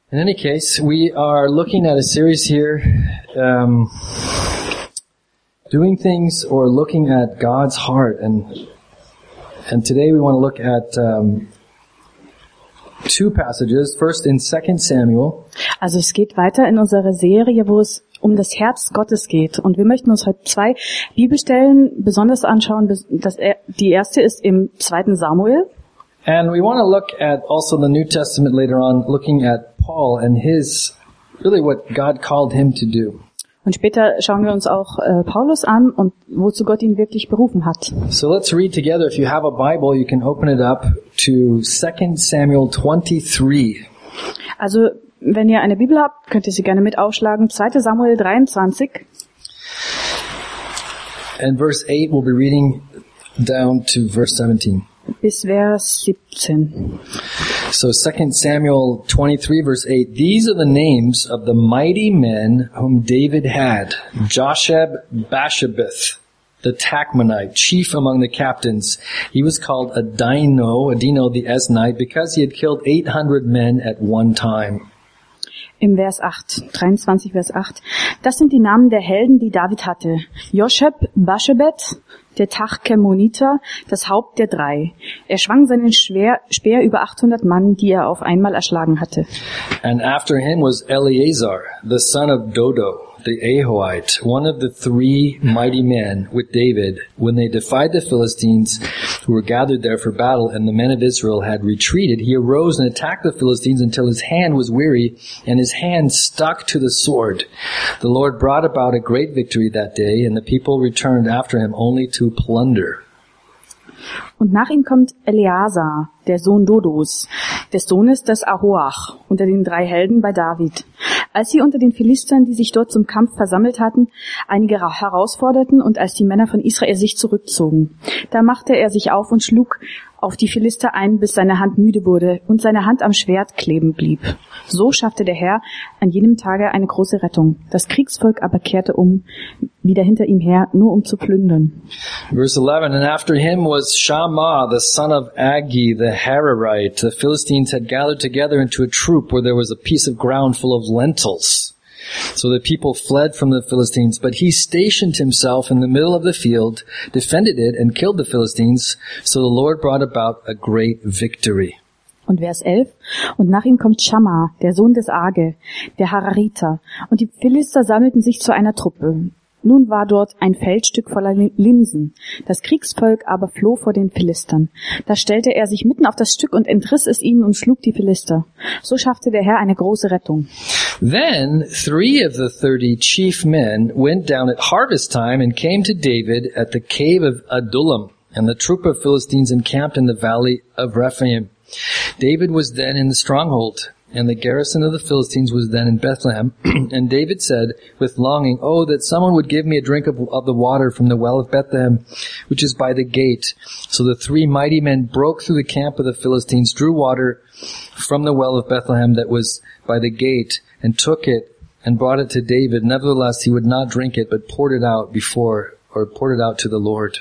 In any case, we are looking at a series here, doing things or looking at God's heart, and today we want to look at two passages. First in 2 Samuel. Also es geht weiter in unserer Serie, wo es um das Herz Gottes geht. Und wir möchten uns heute zwei Bibelstellen besonders anschauen. Die erste ist im 2. Samuel. And we want to look at also the New Testament later on, looking at Paul and really what God called him to do. Und später schauen wir uns auch Paulus an und wozu Gott ihn wirklich berufen hat. So let's read together. If you have a Bible, you can open it up to 2 Samuel 23. Also, wenn ihr eine Bibel habt, könnt ihr sie gerne mit aufschlagen. 2. Samuel 23. And verse 8, we'll be reading down to verse 17. Bis Vers 17. So 2 Samuel 23 verse 8, these are the names of the mighty men whom David had. Josheb-Basshebeth, the Tachmonite, chief among the captains. He was called Adino the Esnite, because he had killed 800 men at one time. Im Vers 8, 23 Vers 8. Das sind die Namen der Helden, die David hatte. Josheb-Basshebeth, der Tachmoniter, das Haupt der drei. Er schwang seinen Speer über 800 Mann, die er auf einmal erschlagen hatte. And after him was Eleazar, the son of Dodo, the Ahohite, one of the three mighty men with David, when they defied the Philistines who were gathered there for battle, and the men of Israel had retreated. He arose and attacked the Philistines until his hand was weary, and his hand stuck to the sword. The Lord brought about a great victory that day, and the people returned after him only to plunder. Und nach ihm kommt Eleazar, der Sohn Dodos, des Sohnes des Ahoach, unter den drei Helden bei David. Als sie unter den Philistern, die sich dort zum Kampf versammelt hatten, einige herausforderten und als die Männer von Israel sich zurückzogen, da machte er sich auf und schlug auf die Philister ein, bis seine Hand müde wurde und seine Hand am Schwert kleben blieb. So schaffte der Herr an jenem Tage eine große Rettung. Das Kriegsvolk aber kehrte wieder hinter ihm her, nur um zu plündern. Verse 11, and after him was Shammah, the son of Agi, the Hararite. The Philistines had gathered together into a troop where there was a piece of ground full of lentils. So the people fled from the Philistines, but he stationed himself in the middle of the field, defended it, and killed the Philistines. So the Lord brought about a great victory. Und Vers 11, und nach ihm kommt Shammah, der Sohn des Age, der Harariter, und die Philister sammelten sich zu einer Truppe. Nun war dort ein Feldstück voller Linsen. Das Kriegsvolk aber floh vor den Philistern. Da stellte er sich mitten auf das Stück und entriss es ihnen und schlug die Philister. So schaffte der Herr eine große Rettung. Then 3 of the 30 chief men went down at harvest time and came to David at the cave of Adullam, and the troop of Philistines encamped in the valley of Rephaim. David was then in the stronghold, and the garrison of the Philistines was then in Bethlehem. And David said with longing, oh, that someone would give me a drink of the water from the well of Bethlehem, which is by the gate. So the 3 mighty men broke through the camp of the Philistines, drew water from the well of Bethlehem that was by the gate, and took it and brought it to David. Nevertheless, he would not drink it, but poured it out to the Lord.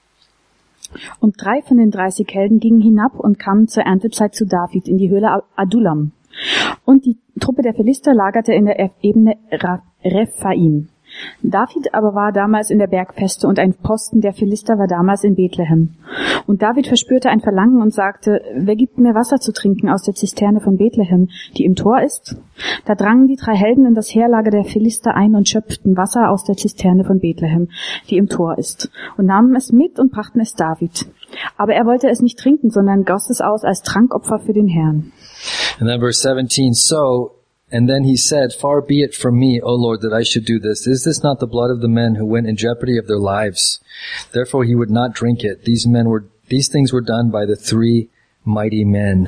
Und 3 von den 30 Helden gingen hinab und kamen zur Erntezeit zu David in die Höhle Adullam. Und die Truppe der Philister lagerte in der Ebene Rephaim. David aber war damals in der Bergfeste und ein Posten der Philister war damals in Bethlehem. Und David verspürte ein Verlangen und sagte, wer gibt mir Wasser zu trinken aus der Zisterne von Bethlehem, die im Tor ist? Da drangen die 3 Helden in das Heerlager der Philister ein und schöpften Wasser aus der Zisterne von Bethlehem, die im Tor ist, und nahmen es mit und brachten es David. Aber er wollte es nicht trinken, sondern goss es aus als Trankopfer für den Herrn. And then verse 17, and then he said, far be it from me, O Lord, that I should do this. Is this not the blood of the men who went in jeopardy of their lives? Therefore he would not drink it. These things were done by the 3 mighty men.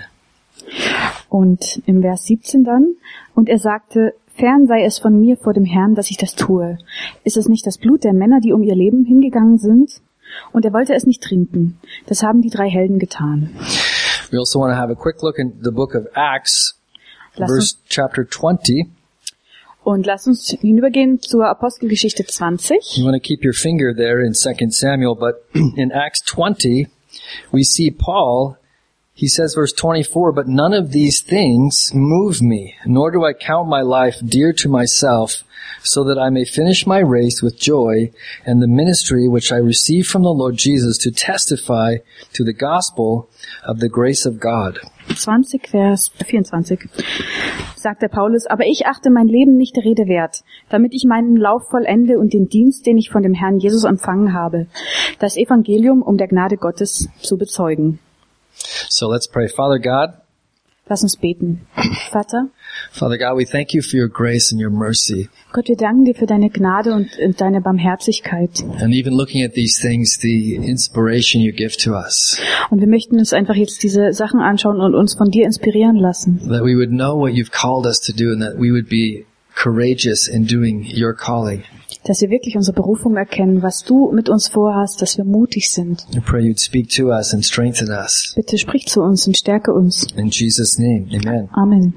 Und im Vers 17 dann, und er sagte, fern sei es von mir vor dem Herrn, dass ich das tue. Ist es nicht das Blut der Männer, die um ihr Leben hingegangen sind? Und er wollte es nicht trinken. Das haben die 3 Helden getan. We also want to have a quick look in the book of Acts, chapter 20. Und lass uns hinübergehen zur Apostelgeschichte 20. You want to keep your finger there in 2 Samuel, but in Acts 20, we see Paul he says, verse 24, "But none of these things move me, nor do I count my life dear to myself, so that I may finish my race with joy and the ministry which I received from the Lord Jesus to testify to the gospel of the grace of God." 20, Vers 24 sagt der Paulus, aber ich achte mein Leben nicht der Rede wert, damit ich meinen Lauf vollende und den Dienst, den ich von dem Herrn Jesus empfangen habe, das Evangelium um der Gnade Gottes zu bezeugen. So let's pray. Father God, Lass uns beten. Father God, we thank you for your grace and your mercy. Gott, wir danken dir für deine Gnade und deine Barmherzigkeit. And even looking at these things, the inspiration you give to us. Und wir möchten uns einfach jetzt diese Sachen anschauen und uns von dir inspirieren lassen. That we would know what you've called us to do and that we would be courageous in doing your calling. Dass wir wirklich unsere Berufung erkennen, was du mit uns vorhast, dass wir mutig sind. I pray you'd speak to us and strengthen us. Bitte sprich zu uns und stärke uns. In Jesus' name, amen. Amen.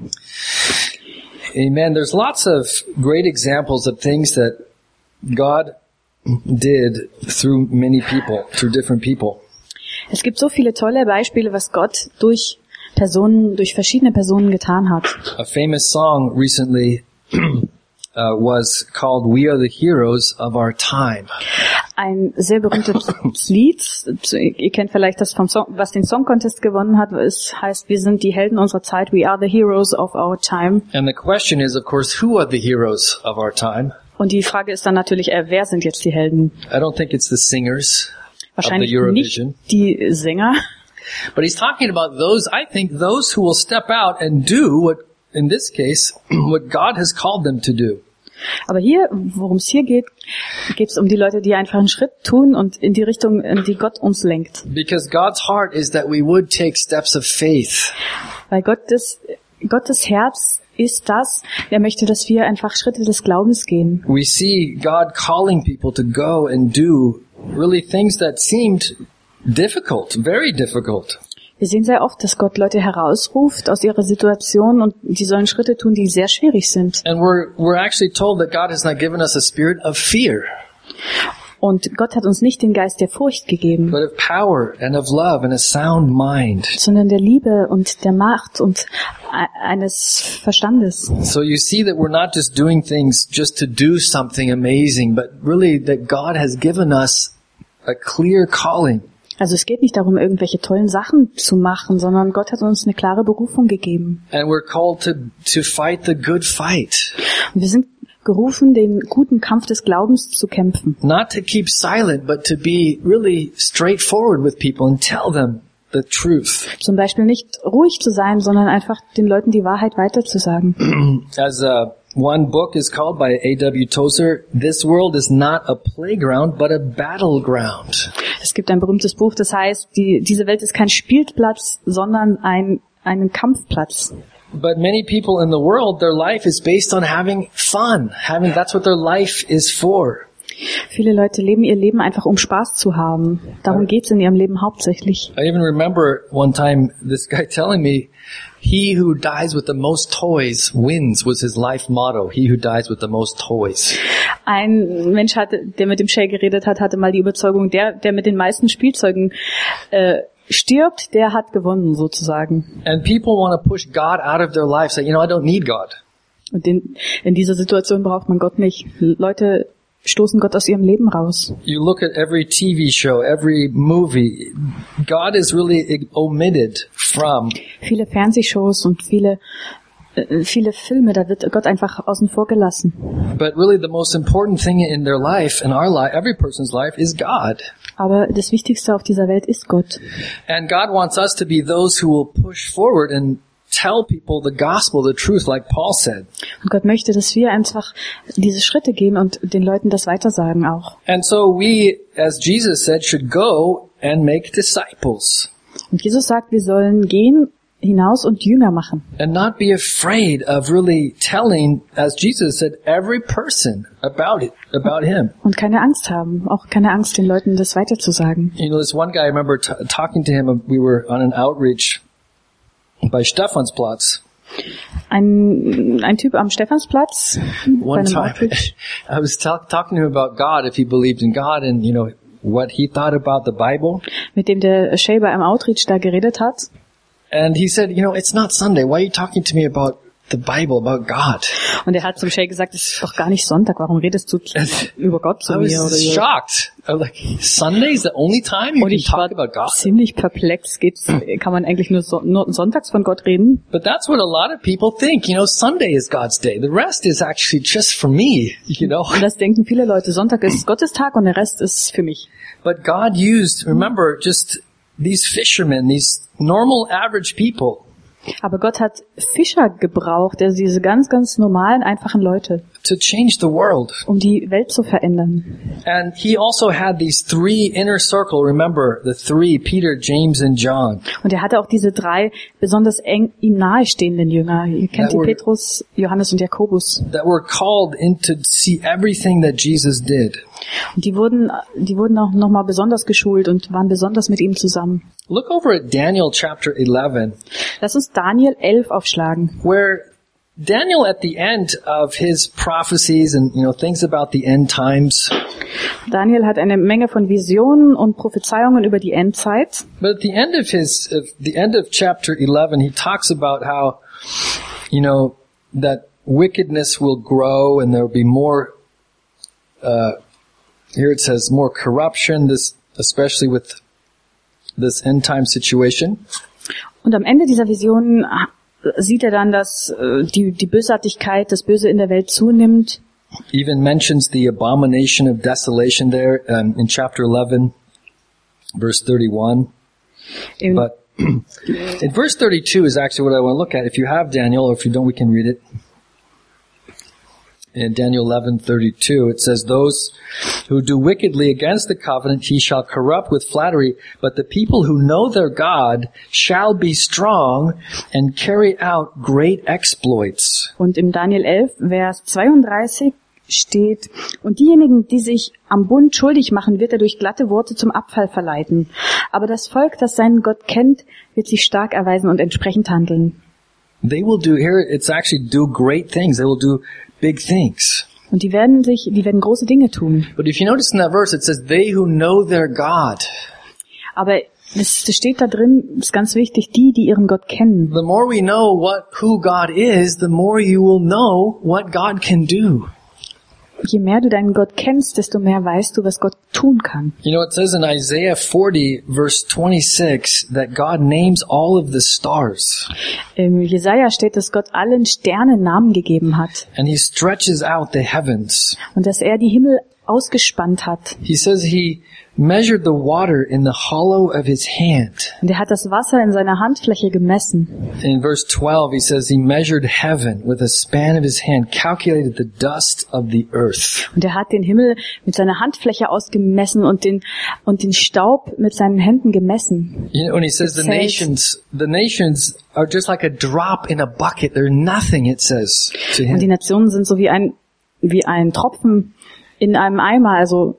Amen. There's lots of great examples of things that God did through many people, through different people. Es gibt so viele tolle Beispiele, was Gott durch verschiedene Personen getan hat. A famous song recently was called "We Are the Heroes of Our Time." Ein sehr berühmtes Lied, ihr kennt vielleicht das vom Song, was den Song Contest gewonnen hat, es heißt, wir sind die Helden unserer Zeit, we are the heroes of our time. And the question is, of course, who are the heroes of our time? Und die Frage ist dann natürlich, wer sind jetzt die Helden? I don't think it's the singers Wahrscheinlich of the Eurovision. nicht die Sänger. But he's talking about those, I think, those who will step out and do what, in this case, what God has called them to do. Aber hier, worum es hier geht, geht es um die Leute, die einfach einen Schritt tun und in die Richtung, in die Gott uns lenkt. Because God's heart is that we would take steps of faith. Weil Gottes Herz ist das, er möchte, dass wir einfach Schritte des Glaubens gehen. We see God calling people to go and do really things that seemed difficult, very difficult. Wir sehen sehr oft, dass Gott Leute herausruft aus ihrer Situation und die sollen Schritte tun, die sehr schwierig sind. And we're actually told that God has not given us a spirit of fear, Und Gott hat uns nicht den Geist der Furcht gegeben, but of power and of love and a sound mind. sondern der Liebe und der Macht und eines Verstandes. So you see that we're not just doing things just to do something amazing, but really that God has given us a clear calling. Also es geht nicht darum, irgendwelche tollen Sachen zu machen, sondern Gott hat uns eine klare Berufung gegeben. And we're called to fight the good fight. Und wir sind gerufen, den guten Kampf des Glaubens zu kämpfen. Not to keep silent, but to be really straightforward with people and tell them the truth. Zum Beispiel nicht ruhig zu sein, sondern einfach den Leuten die Wahrheit weiterzusagen. As one book is called by A.W. Tozer, "This world is not a playground, but a battleground." Es gibt ein berühmtes Buch, das heißt, diese Welt ist kein Spielplatz, sondern ein Kampfplatz. But many people in the world, their life is based on having fun. That's what their life is for. Viele Leute leben ihr Leben einfach, um Spaß zu haben. Darum geht's in ihrem Leben hauptsächlich. I even remember one time this guy telling me, "He who dies with the most toys wins," was his life motto. He who dies with the most toys. Ein Mensch der mit dem Shay geredet hat, hatte mal die Überzeugung, der mit den meisten Spielzeugen stirbt, der hat gewonnen sozusagen. And people want to push God out of their life, say, I don't need God. Und in dieser Situation braucht man Gott nicht. Leute stoßen Gott aus ihrem Leben raus. You look at every TV show, every movie, God is really omitted from. Viele Fernsehshows und viele Filme, da wird Gott einfach außen vor gelassen. But really the most important thing in their life, in our life, every person's life, is God. Aber das Wichtigste auf dieser Welt ist Gott. And God wants us to be those who will push forward and tell people the gospel, the truth, like Paul said. Und Gott möchte, dass wir einfach diese Schritte gehen und den Leuten das weitersagen auch. And so we, as Jesus said, should go and make disciples. Und Jesus sagt, wir sollen gehen hinaus und Jünger machen. And not be afraid of really telling, as Jesus said, every person about him. Und keine Angst haben, auch keine Angst, den Leuten das weiterzusagen. This one guy, I remember talking to him, we were on an outreach by Stephansplatz. Ein Typ am Stephansplatz. One time, I was talking to him about God, if he believed in God, and what he thought about the Bible. Mit dem der Shay bei einem Outreach da geredet hat. And he said, it's not Sunday. Why are you talking to me about the Bible, about God? Und er hat zum Shay gesagt, es ist doch gar nicht Sonntag, warum redest du über Gott zu I mir? was Oder shocked. I was like, Sunday is the only time you Und can ich war talk about God? ziemlich perplex. Kann man eigentlich nur sonntags von Gott reden? But that's what a lot of people think. Sunday is God's day. The rest is actually just for me, Und das denken viele Leute. Sonntag ist Gottes Tag und der Rest ist für mich. But God used, remember, just these fishermen, these normal, average people, Aber Gott hat Fischer gebraucht, also diese ganz, ganz normalen, einfachen Leute, to change the world. um die Welt zu verändern. And he also had these three inner circle, remember, the three, Peter, James, and John. Und er hatte auch diese drei besonders eng ihm nahestehenden Jünger. Ihr kennt die Petrus, Johannes und Jakobus. That were called in to see everything that Jesus did. Und die wurden auch nochmal besonders geschult und waren besonders mit ihm zusammen. Look over at Daniel chapter 11, Lass uns Daniel 11 aufschlagen. where Daniel at the end of his prophecies and, things about the end times, Daniel hat eine Menge von Visionen und Prophezeiungen über die Endzeit. but at the end of chapter 11, he talks about how, that wickedness will grow and there will be more, here it says more corruption, especially with this end time situation. Und am Ende dieser Vision sieht er dann, dass die Bösartigkeit, das Böse in der Welt zunimmt. Even mentions the abomination of desolation there in chapter 11, verse 31. But in verse 32 is actually what I want to look at. If you have Daniel, or if you don't, we can read it. In Daniel 11:32, it says, "Those who do wickedly against the covenant, he shall corrupt with flattery. But the people who know their God shall be strong and carry out great exploits." Und im Daniel 11, Vers 32 steht, und diejenigen, die sich am Bund schuldig machen, wird er durch glatte Worte zum Abfall verleiten. Aber das Volk, das seinen Gott kennt, wird sich stark erweisen und entsprechend handeln. They will do, here it's actually do great things. They will do big things. Und die werden große Dinge tun. But if you notice in that verse, it says, they who know their God. Aber das steht da drin, ist ganz wichtig, die ihren Gott kennen. The more we know who God is, the more you will know what God can do. Je mehr du deinen Gott kennst, desto mehr weißt du, was Gott tun kann. It says in Isaiah 40 verse 26 that God names all of the stars. Im Jesaja steht, dass Gott allen Sternen Namen gegeben hat. And he stretches out the heavens. Und dass er die Himmel ausgespannt hat. He says he measured the water in the hollow of his hand. Und er hat das Wasser in seiner Handfläche gemessen. In verse 12 he says he measured heaven with a span of his hand, calculated the dust of the earth. Und er hat den Himmel mit seiner Handfläche ausgemessen und den Staub mit seinen Händen gemessen. And he says the nations are just like a drop in a bucket. They're nothing, it says to him. Und die Nationen sind so wie ein Tropfen in einem Eimer, also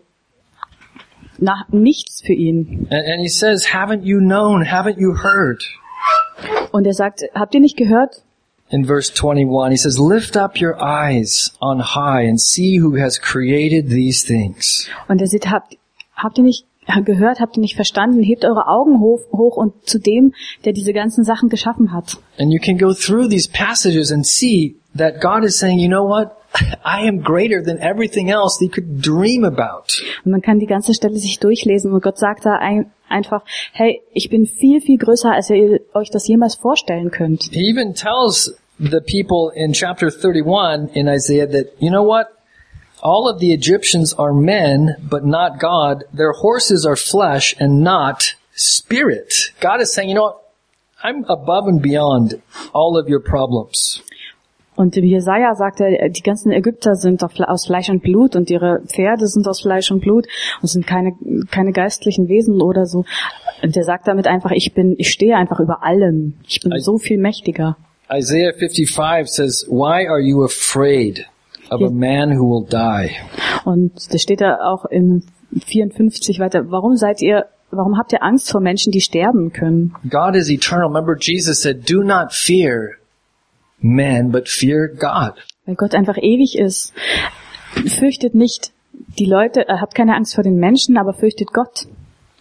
nichts für ihn. And he says, haven't you known, haven't you heard? Und er sagt, habt ihr nicht gehört? In verse 21, he says, lift up your eyes on high and see who has created these things. Und er sagt, habt ihr nicht gehört, habt ihr nicht verstanden? Hebt eure Augen hoch und zu dem, der diese ganzen Sachen geschaffen hat. And you can go through these passages and see that God is saying, you know what? I am greater than everything else that you could dream about. Und man kann die ganze Stelle sich durchlesen und Gott sagt da einfach, hey, ich bin viel, viel größer, als ihr euch das jemals vorstellen könnt. He even tells the people in chapter 31 in Isaiah that, you know what? All of the Egyptians are men, but not God. Their horses are flesh and not spirit. God is saying, you know what? I'm above and beyond all of your problems. Und im Jesaja sagt er, die ganzen Ägypter sind aus Fleisch und Blut und ihre Pferde sind aus Fleisch und Blut und sind keine geistlichen Wesen oder so. Und er sagt damit einfach, ich stehe einfach über allem. Ich bin so viel mächtiger. Isaiah 55 says, why are you afraid of a man who will die? Und das steht da auch im 54 weiter. Warum habt ihr Angst vor Menschen, die sterben können? God is eternal. Remember, Jesus said, do not fear man, but fear God. Weil Gott einfach ewig ist. Fürchtet nicht die Leute, habt keine Angst vor den Menschen, aber fürchtet Gott.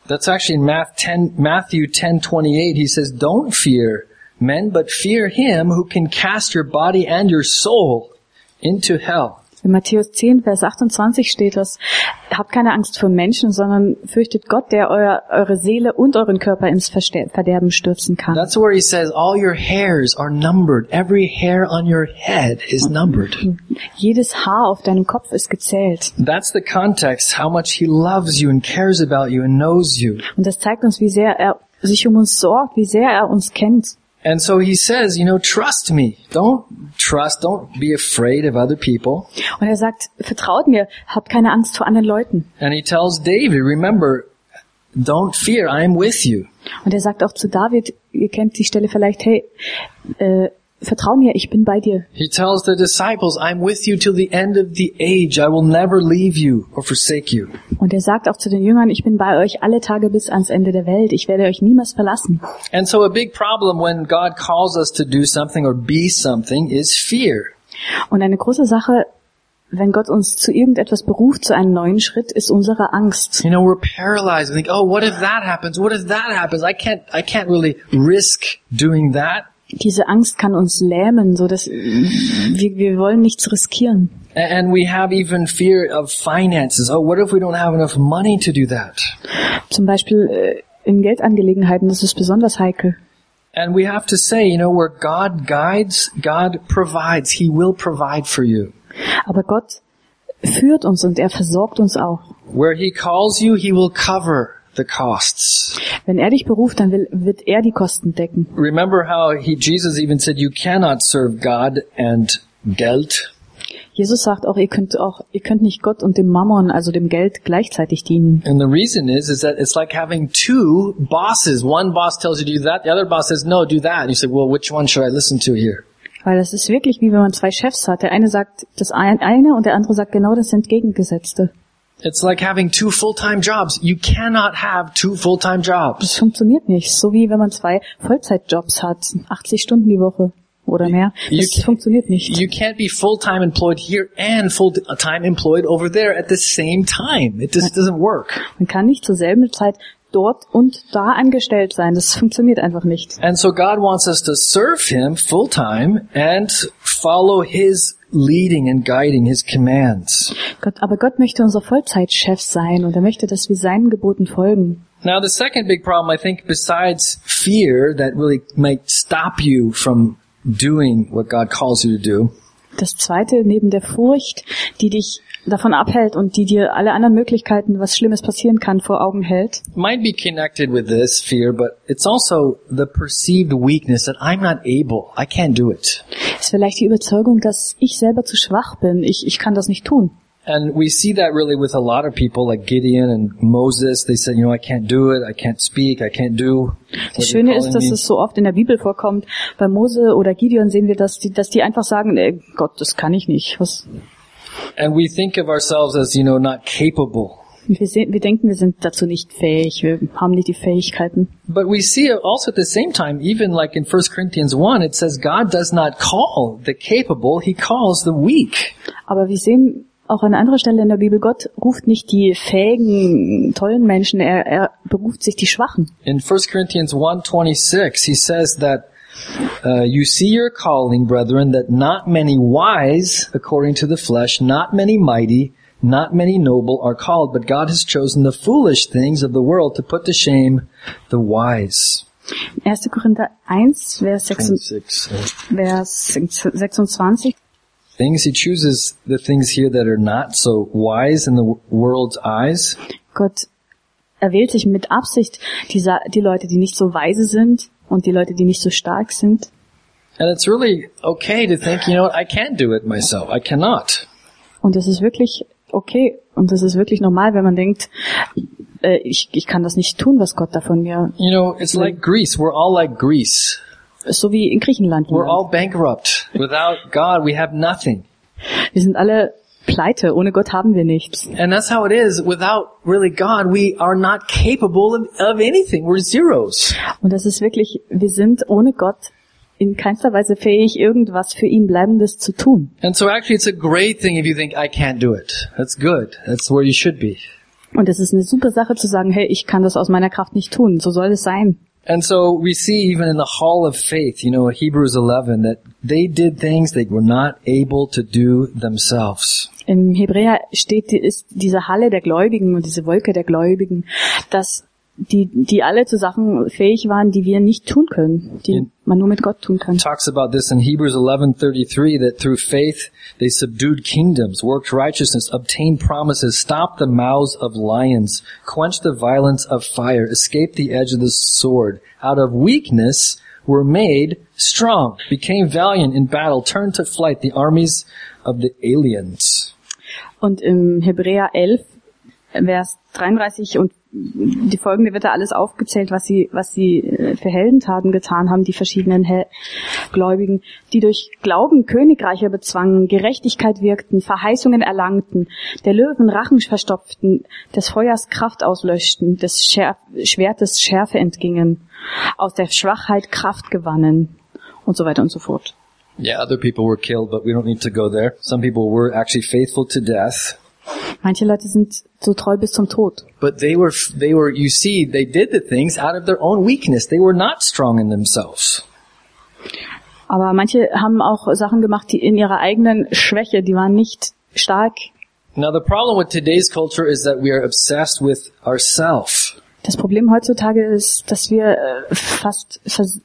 That's actually in Matthew 10:28. He says, "Don't fear men, but fear him who can cast your body and your soul into hell." In Matthäus 10, Vers 28 steht das: Habt keine Angst vor Menschen, sondern fürchtet Gott, der eure Seele und euren Körper ins Verderben stürzen kann. That's where he says all your hairs are numbered. Every hair on your head is numbered. Jedes Haar auf deinem Kopf ist gezählt. That's the context, how much he loves you and cares about you and knows you. Und das zeigt uns, wie sehr er sich um uns sorgt, wie sehr er uns kennt. And so he says, trust me. Don't be afraid of other people. Und er sagt, vertraut mir, habt keine Angst vor anderen Leuten. And he tells David, remember, don't fear, I am with you. Und er sagt auch zu David, ihr kennt die Stelle vielleicht, hey, vertrau mir, ich bin bei dir. He tells the disciples, I'm with you till the end of the age. I will never leave you or forsake you. Und er sagt auch zu den Jüngern, ich bin bei euch alle Tage bis ans Ende der Welt. Ich werde euch niemals verlassen. And so a big problem when God calls us to do something or be something is fear. Und eine große Sache, wenn Gott uns zu irgendetwas beruft, zu einem neuen Schritt, ist unsere Angst. We're paralyzed. We think, oh, what if that happens? What if that happens? I can't really risk doing that. Diese Angst kann uns lähmen, so dass wir wollen nichts riskieren. And we have even fear of finances. Oh, what if we don't have enough money to do that? Zum Beispiel in Geldangelegenheiten, das ist besonders heikel. And we have to say, where God guides, God provides. He will provide for you. Aber Gott führt uns und er versorgt uns auch. Where he calls you, he will cover the costs. Wenn er dich beruft, dann wird er die Kosten decken. Remember how Jesus even said you cannot serve God and Geld. Jesus sagt auch, ihr könnt nicht Gott und dem Mammon, also dem Geld, gleichzeitig dienen. And the reason is that it's like having two bosses. One boss tells you to do that, the other boss says no, do that. And you say, well, which one should I listen to here? Weil das ist wirklich wie wenn man zwei Chefs hat. Der eine sagt das eine und der andere sagt genau das Entgegengesetzte. It's like having two full-time jobs. You cannot have two full-time jobs. Das funktioniert nicht. So wie wenn man zwei Vollzeitjobs hat, 80 Stunden die Woche oder mehr. Das funktioniert nicht. You can't be full-time employed here and full-time employed over there at the same time. It just doesn't work. Man kann nicht zur selben Zeit dort und da angestellt sein. Das funktioniert einfach nicht. And so God wants us to serve Him full-time and follow His leading and guiding, His commands. Aber Gott möchte unser Vollzeitchef sein und er möchte, dass wir seinen Geboten folgen. Now the second big problem, I think, besides fear that really might stop you from doing what God calls you to do. Das zweite, neben der Furcht, die dich davon abhält und die dir alle anderen Möglichkeiten, was Schlimmes passieren kann, vor Augen hält. Might be connected with this fear, but it's also the perceived weakness that I'm not able. I can't do it. Ist vielleicht die Überzeugung, dass ich selber zu schwach bin. Ich kann das nicht tun. And we see that really with a lot of people like Gideon and Moses. They said, I can't do it. I can't speak. I can't do. Das Schöne ist, dass es so oft in der Bibel vorkommt. Bei Mose oder Gideon sehen wir, dass die einfach sagen, Gott, das kann ich nicht. Was? And we think of ourselves as, not capable. Wir denken, wir sind dazu nicht fähig. Wir haben nicht die Fähigkeiten. But we see also at the same time, even like in 1 Corinthians 1, it says God does not call the capable, He calls the weak. Aber wir sehen auch an anderer Stelle in der Bibel, Gott ruft nicht die fähigen, tollen Menschen, er beruft sich die Schwachen. In 1 Corinthians 1:26, he says that you see your calling, brethren, that not many wise, according to the flesh, not many mighty, not many noble are called, but God has chosen the foolish things of the world to put to shame the wise. 1. Korinther 1, Vers 26. Things He chooses the things here that are not so wise in the world's eyes. Gott erwählt sich mit Absicht die Leute, die nicht so weise sind und die Leute, die nicht so stark sind. And it's really okay to think, I can't do it myself. I cannot. Und es ist wirklich okay und es ist wirklich normal, wenn man denkt, ich kann das nicht tun, was Gott da von mir. It's like Greece. We're all like Greece. So wie in Griechenland. We're all bankrupt. Without God, we have nothing. Wir sind alle pleite. Ohne Gott haben wir nichts. And that's how it is. Without really God, we are not capable of anything. We're zeros. Und das ist wirklich, wir sind ohne Gott in keinster Weise fähig, irgendwas für ihn Bleibendes zu tun. And so actually it's a great thing if you think, I can't do it. That's good. That's where you should be. Und es ist eine super Sache zu sagen, hey, ich kann das aus meiner Kraft nicht tun. So soll es sein. And so we see even in the hall of faith, Hebrews 11, that they did things they were not able to do themselves. Im Hebräer ist diese Halle der Gläubigen und diese Wolke der Gläubigen, dass die alle zu Sachen fähig waren, die wir nicht tun können, die man nur mit Gott tun kann. Talks about this in Hebrews 11:33, that through faith they subdued kingdoms, worked righteousness, obtained promises, stopped the mouths of lions, quenched the violence of fire, escaped the edge of the sword. Out of weakness were made strong, became valiant in battle, turned to flight the armies of the aliens. Und im Hebräer 11, Vers 33 und die folgende wird da alles aufgezählt, was sie für Heldentaten getan haben, die verschiedenen Gläubigen, die durch Glauben Königreiche bezwangen, Gerechtigkeit wirkten, Verheißungen erlangten, der Löwen Rachen verstopften, des Feuers Kraft auslöschten, des Schwertes Schärfe entgingen, aus der Schwachheit Kraft gewannen und so weiter und so fort. Yeah, other people were killed, but we don't need to go there. Some people were actually faithful to death. Manche Leute sind so treu bis zum Tod. But they were, you see, they did the things out of their own weakness. They were not strong in themselves. Aber manche haben auch Sachen gemacht, die in ihrer eigenen Schwäche, die waren nicht stark. Now the problem with today's culture is that we are obsessed with ourselves. Das Problem heutzutage ist, dass wir fast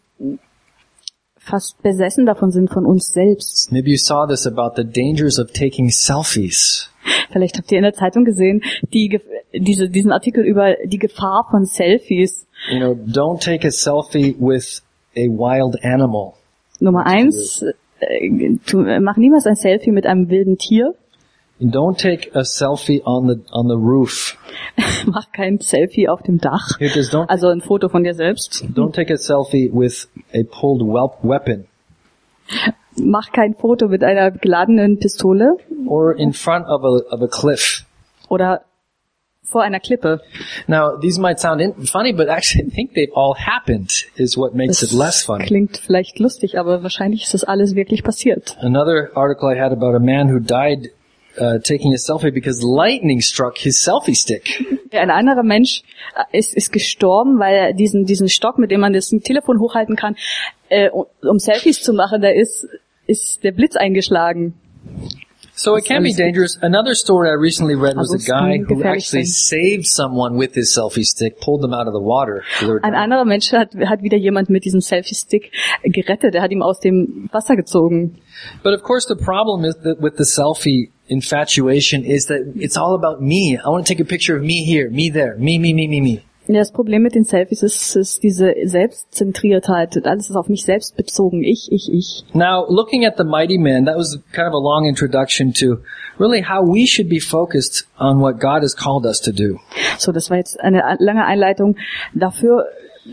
besessen davon sind von uns selbst. Maybe you saw this about the dangers of taking selfies. Vielleicht habt ihr in der Zeitung gesehen, diesen Artikel über die Gefahr von Selfies. Don't take a selfie with a wild animal. Nummer 1, mach niemals ein Selfie mit einem wilden Tier. Don't take a selfie on the roof. Mach kein Selfie auf dem Dach. Also ein Foto von dir selbst. Don't take a selfie with a pulled weapon. Mach kein Foto mit einer geladenen Pistole. Or in front of a cliff. Oder vor einer Klippe. Now, these might sound funny, but actually I think they've all happened, is what makes it less funny. Klingt vielleicht lustig, aber wahrscheinlich ist das alles wirklich passiert. Another article I had about a man who died taking a selfie because lightning struck his selfie stick. Ein anderer Mensch ist gestorben, weil er diesen Stock, mit dem man das Telefon hochhalten kann, um Selfies zu machen, da ist der Blitz eingeschlagen. So it can be dangerous. Another story I recently read was a guy who actually saved someone with his selfie stick, pulled them out of the water. Ein anderer Mensch hat wieder jemand mit diesem Selfie-Stick gerettet. Er hat ihn aus dem Wasser gezogen. But of course the problem is that with the selfie infatuation is that it's all about me. I want to take a picture of me here, me there, me. Ja, das Problem mit den Selfies ist diese Selbstzentriertheit. Alles ist auf mich selbst bezogen. Ich. Now, looking at the mighty men, that was kind of a long introduction to really how we should be focused on what God has called us to do. So, das war jetzt eine lange Einleitung dafür,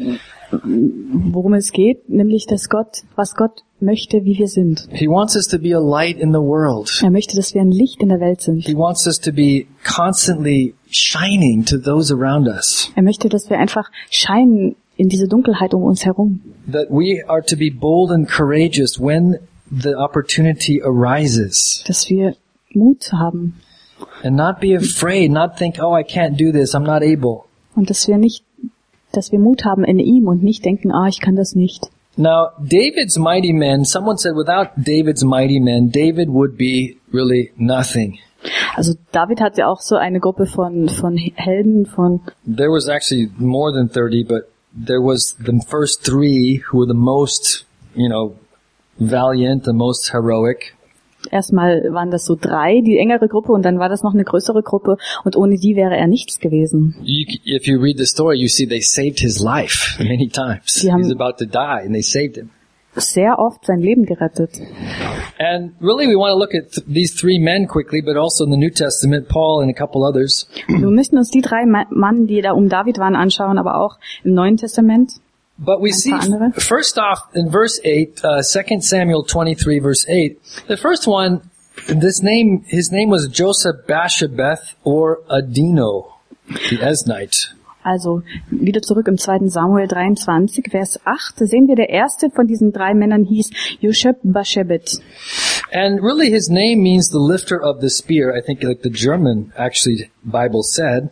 worum es geht, nämlich was Gott möchte, wie wir sind. He wants us to be a light in the world. Er möchte, dass wir ein Licht in der Welt sind. He wants us to be constantly shining to those around us. Er möchte, dass wir einfach scheinen in diese Dunkelheit um uns herum. That we are to be bold and courageous when the opportunity arises. Dass wir Mut haben. And not be afraid, not think, oh, I can't do this, I'm not able. Und dass wir Mut haben in ihm und nicht denken, ich kann das nicht. Now, David's mighty men, someone said without David's mighty men, David would be really nothing. Also David hatte auch so eine Gruppe von Helden, There was actually more than 30, but there was the first 3 who were the most, valiant, the most heroic. Erstmal waren das so 3, die engere Gruppe, und dann war das noch eine größere Gruppe, und ohne die wäre er nichts gewesen. If you read the story, you see they saved his life many times. He's about to die and they saved him. Sehr oft sein Leben gerettet. And really we want to look at these 3 men quickly, but also in the New Testament, Paul and a couple others. Wir müssen uns die 3 Mann, die da um David waren, anschauen, aber auch im Neuen Testament. But we see, first off, in verse 8, 2 Samuel 23, verse 8, the first one, his name was Joseph Bashabeth or Adino, the Esnite. Also, wieder zurück im 2. Samuel 23, Vers 8, da sehen wir, der erste von diesen 3 Männern hieß Josheb Bashabeth. And really his name means the lifter of the spear, I think like the German actually Bible said.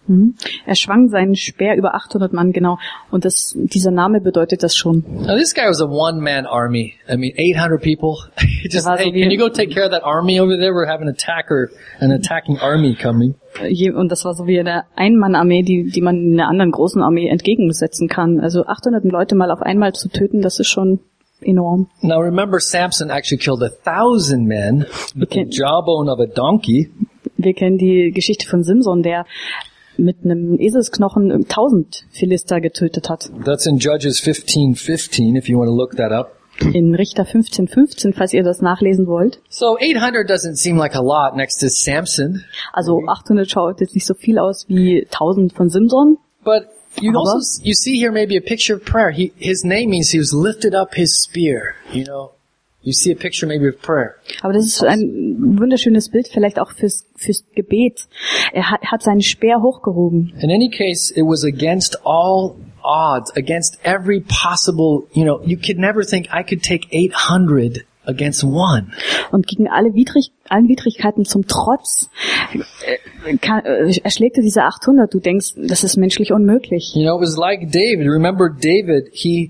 Er schwang seinen Speer über 800 Mann, genau. Und dieser Name bedeutet das schon. Now this guy was a one-man army. I mean, 800 people. Just, hey, can you go take care of that army over there? We're having an attacking army coming. Und das war so wie eine Ein-Mann-Armee, die man in einer anderen großen Armee entgegensetzen kann. Also 800 Leute mal auf einmal zu töten, das ist schon enorm. Now remember, Samson actually killed 1,000 men with the jawbone of a donkey. Wir kennen die Geschichte von Simson, der mit einem Eselsknochen 1000 Philister getötet hat. That's in Judges 15:15, if you want to look that up. In Richter 15:15, falls ihr das nachlesen wollt. So 800 doesn't seem like a lot next to Samson. Also 800 schaut jetzt nicht so viel aus wie 1000 von Simson. But you see here maybe a picture of prayer. His name means he was lifted up his spear, you know. You see a picture maybe of prayer. Aber das ist ein wunderschönes Bild, vielleicht auch fürs Gebet. Er hat seinen Speer hochgehoben. In any case, it was against all odds, against every possible, you know, you could never think I could take 800 against one. Und gegen allen Widrigkeiten zum Trotz erschlägt er diese 800. Du denkst, das ist menschlich unmöglich. You know, it was like David. Remember David,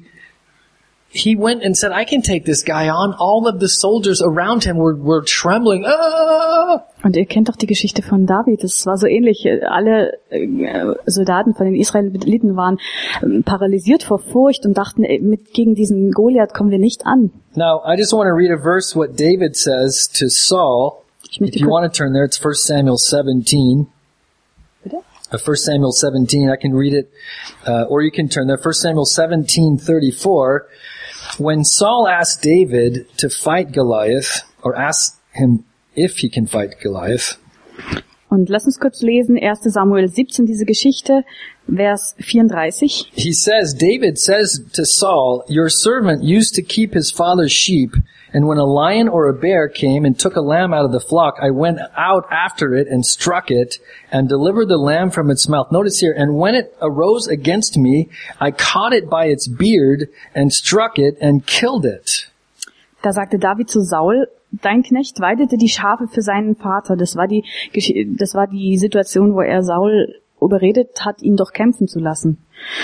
he went and said, I can take this guy on. All of the soldiers around him were trembling. Ah! Und ihr kennt doch die Geschichte von David. Das war so ähnlich. Alle Soldaten von den Israeliten waren paralysiert vor Furcht und dachten, gegen diesen Goliath kommen wir nicht an. Now, I just want to read a verse what David says to Saul. If you want to turn there, it's 1 Samuel 17. Bitte? 1 Samuel 17, I can read it, or you can turn there. 1 Samuel 17:34. When Saul asked David to fight Goliath, or asked him if he can fight Goliath. Und lass uns kurz lesen, 1 Samuel 17, diese Geschichte, Vers 34. David says to Saul, your servant used to keep his father's sheep, and when a lion or a bear came and took a lamb out of the flock, I went out after it and struck it and delivered the lamb from its mouth. Notice here, and when it arose against me, I caught it by its beard and struck it and killed it. Da sagte David zu Saul, dein Knecht weidete die Schafe für seinen Vater. Das war die Situation, wo er Saul überredet hat, ihn doch kämpfen zu lassen.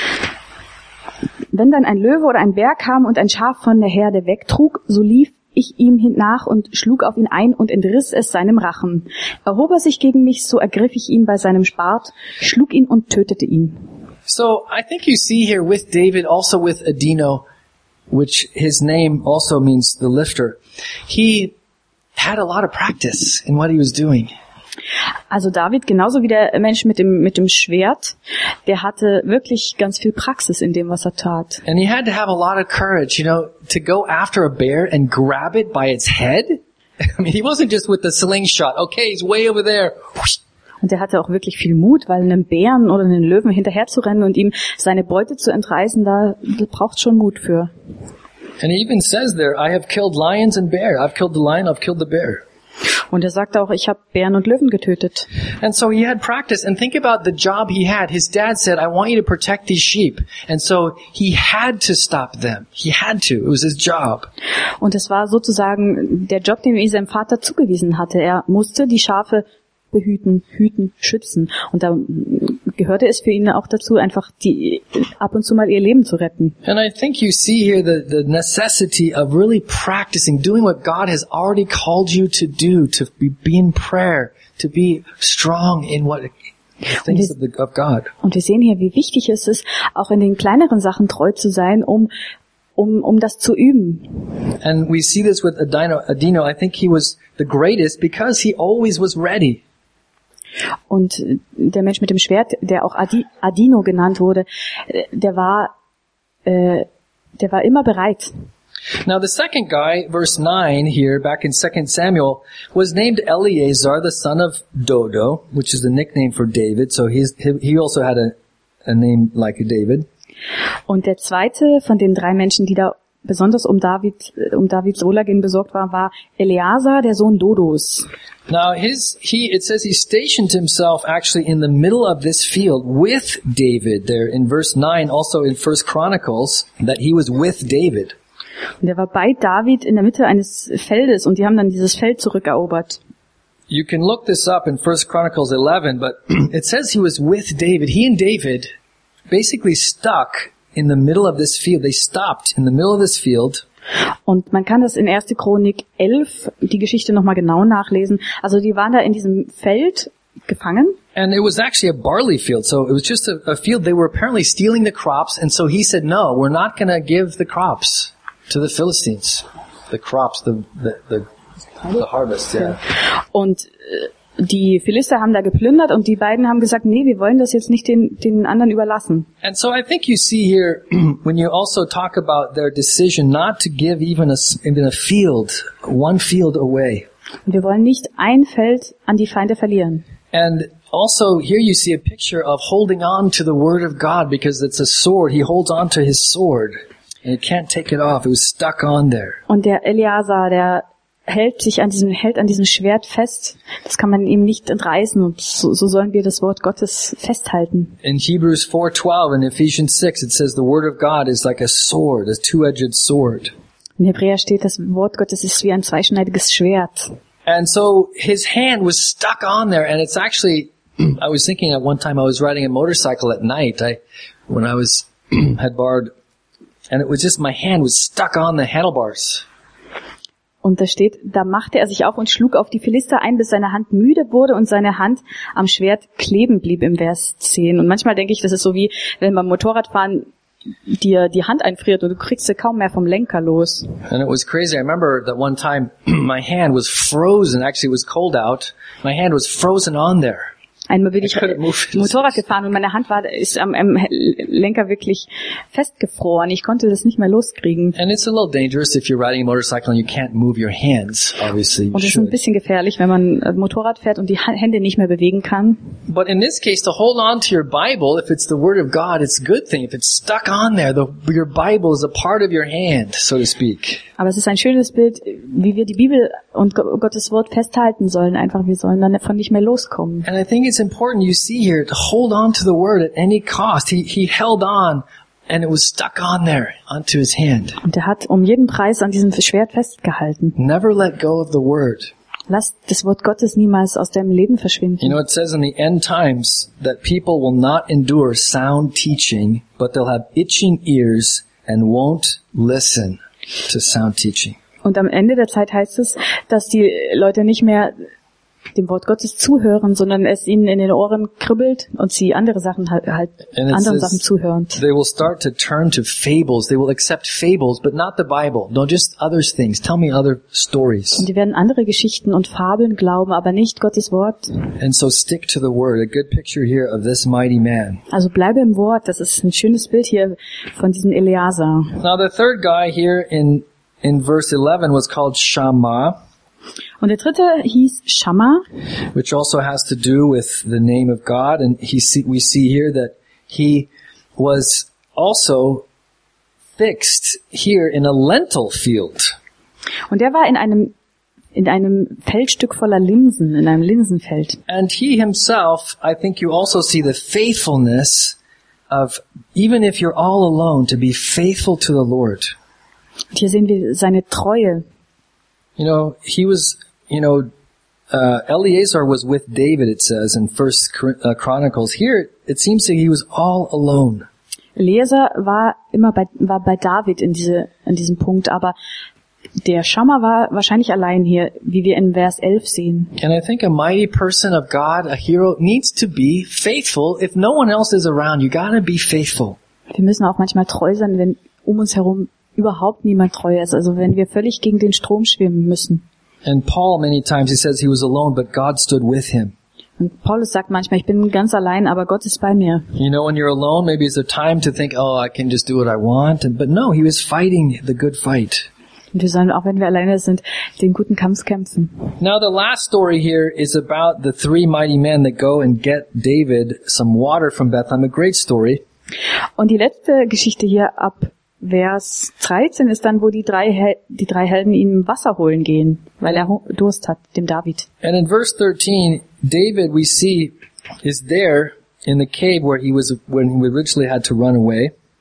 Wenn dann ein Löwe oder ein Bär kam und ein Schaf von der Herde wegtrug, so lief ich ihm nach und schlug auf ihn ein und entriss es seinem Rachen. Erhob er sich gegen mich, so ergriff ich ihn bei seinem Bart, schlug ihn und tötete ihn. So I think you see here with David, also with Adino, which his name also means the lifter. He had a lot of practice in what he was doing. Also David, genauso wie der Mensch mit dem Schwert, der hatte wirklich ganz viel Praxis in dem, was er tat. And he had to have a lot of courage, you know, to go after a bear and grab it by its head. I mean, he wasn't just with the slingshot. Okay, he's way over there. Und er hatte auch wirklich viel Mut, weil einem Bären oder einem Löwen hinterher zu rennen und ihm seine Beute zu entreißen, da braucht schon Mut für. And he even says there, I have killed lions and bear. I've killed the lion, I've killed the bear. Und er sagt auch, ich habe Bären und Löwen getötet. And so he had practice. And think about the job he had. His dad said, I want you to protect these sheep. And so he had to stop them. He had to. It was his job. Und es war sozusagen der Job, den ihm sein Vater zugewiesen hatte. Er musste die Schafe behüten, hüten, schützen. Und da gehörte es für ihn auch dazu, einfach ab und zu mal ihr Leben zu retten. And I think you see here the necessity of really practicing, doing what God has already called you to do, to be in prayer, to be strong in what things of God. Und wir sehen hier, wie wichtig es ist, auch in den kleineren Sachen treu zu sein, um das zu üben. And we see this with Adino. I think he was the greatest because he always was ready. Und der Mensch mit dem Schwert, der auch Adino genannt wurde, der war immer bereit. Now the second guy, verse 9 here, back in 2 Samuel, was named Eleazar, the son of Dodo, which is the nickname for David. So he also had a name like David. Und der zweite von den 3 Menschen, die da besonders um Davids Wohlergehen besorgt waren, war Eleazar, der Sohn Dodos. Now it says he stationed himself actually in the middle of this field with David there in verse 9, also in 1 Chronicles, that he was with David. Und er war bei David in der Mitte eines Feldes und die haben dann dieses Feld zurückerobert. You can look this up in 1 Chronicles 11, but it says he was with David. He and David basically stuck in the middle of this field. They stopped in the middle of this field. Und man kann das in 1. Chronik 11, die Geschichte nochmal genau nachlesen. Also die waren da in diesem Feld gefangen. And it was actually a barley field, so it was just a field. They were apparently stealing the crops, and so he said, no, we're not going to give the crops to the Philistines. The crops, the harvest, yeah. Und die Philister haben da geplündert und die beiden haben gesagt, nee, wir wollen das jetzt nicht den anderen überlassen. And so I think you see here, when you also talk about their decision not to give even a field, one field away. Und wir wollen nicht ein Feld an die Feinde verlieren. And also here you see a picture of holding on to the word of God because it's a sword. He holds on to his sword and he can't take it off. It was stuck on there. Und der Eleazar, der hält an diesem Schwert fest. Das kann man ihm nicht entreißen und so sollen wir das Wort Gottes festhalten. In Hebrews 4:12 and Ephesians 6 it says the word of God is like a sword, a two-edged sword. In Hebräer steht, das Wort Gottes ist wie ein zweischneidiges Schwert. And so his hand was stuck on there, and it's actually, I was thinking at one time I was riding a motorcycle at night, when I was, had borrowed, and it was just my hand was stuck on the handlebars. Und da steht, da machte er sich auf und schlug auf die Philister ein, bis seine Hand müde wurde und seine Hand am Schwert kleben blieb im Vers 10. Und manchmal denke ich, das ist so wie, wenn beim Motorradfahren dir die Hand einfriert und du kriegst sie kaum mehr vom Lenker los. And it was crazy. I remember that one time my hand was frozen. Actually, it was cold out. My hand was frozen on there. Einmal bin ich Motorrad gefahren und meine Hand ist am Lenker wirklich festgefroren. Ich konnte das nicht mehr loskriegen. And it's a little dangerous if you're riding a motorcycle and you can't move your hands, obviously. Und es ist ein bisschen gefährlich, wenn man Motorrad fährt und die Hände nicht mehr bewegen kann. But in this case, to hold on to your Bible, if it's the Word of God, it's a good thing. If it's stuck on there, your Bible is a part of your hand, so to speak. Aber es ist ein schönes Bild, wie wir die Bibel und Gottes Wort festhalten sollen. Einfach, wir sollen dann davon nicht mehr loskommen. And I think it's important you see here to hold on to the Word at any cost. He held on, and it was stuck on there, onto his hand. Und er hat um jeden Preis an diesem Schwert festgehalten. Never let go of the Word. Lass das Wort Gottes niemals aus deinem Leben verschwinden. You know, it says in the end times that people will not endure sound teaching, but they'll have itching ears and won't listen to sound teaching. Und am Ende der Zeit heißt es, dass die Leute nicht mehr dem Wort Gottes zuhören, sondern es ihnen in den Ohren kribbelt und sie andere Sachen anderen Sachen zuhören. They will start to turn to fables. They will accept fables, but not the Bible. No, just other things. Tell me other stories. Und die werden andere Geschichten und Fabeln glauben, aber nicht Gottes Wort. And so stick to the word. A good picture here of this mighty man. Also bleibe im Wort. Das ist ein schönes Bild hier von diesem Eleazar. Now the third guy here in verse 11 was called Shammah. Und der dritte hieß Shammah, which also has to do with the name of God. And we see here that he was also fixed here in a lentil field. Und der war in einem Feldstück voller Linsen, in einem Linsenfeld. And he himself, I think you also see the faithfulness of, even if you're all alone, to be faithful to the Lord. Und hier sehen wir seine Treue. You know, he was, Eleazar was with David, it says in 1 Chronicles. Here, it seems that he was all alone. Eleazar war bei David in diesem Punkt, aber der Shammah war wahrscheinlich allein hier, wie wir in Vers 11 sehen. And I think a mighty person of God, a hero, needs to be faithful. If no one else is around, you gotta be faithful. Wir müssen auch manchmal treu sein, wenn um uns herum überhaupt niemand treu ist, also wenn wir völlig gegen den Strom schwimmen müssen. And Paul, many times, he says he was alone, but God stood with him. Und Paulus sagt manchmal, ich bin ganz allein, aber Gott ist bei mir. You know, when you're alone, maybe it's a time to think, oh, I can just do what I want. But no, he was fighting the good fight. Und wir sollen, auch wenn wir alleine sind, den guten Kampf kämpfen. Now the last story here is about the three mighty men that go and get David some water from Bethlehem. A great story. Und die letzte Geschichte hier ab Vers 13 ist dann, wo die drei Helden ihm Wasser holen gehen, weil er Durst hat, dem David. And in verse 13, David, we see, is there in the cave where he was, when he originally had to run away.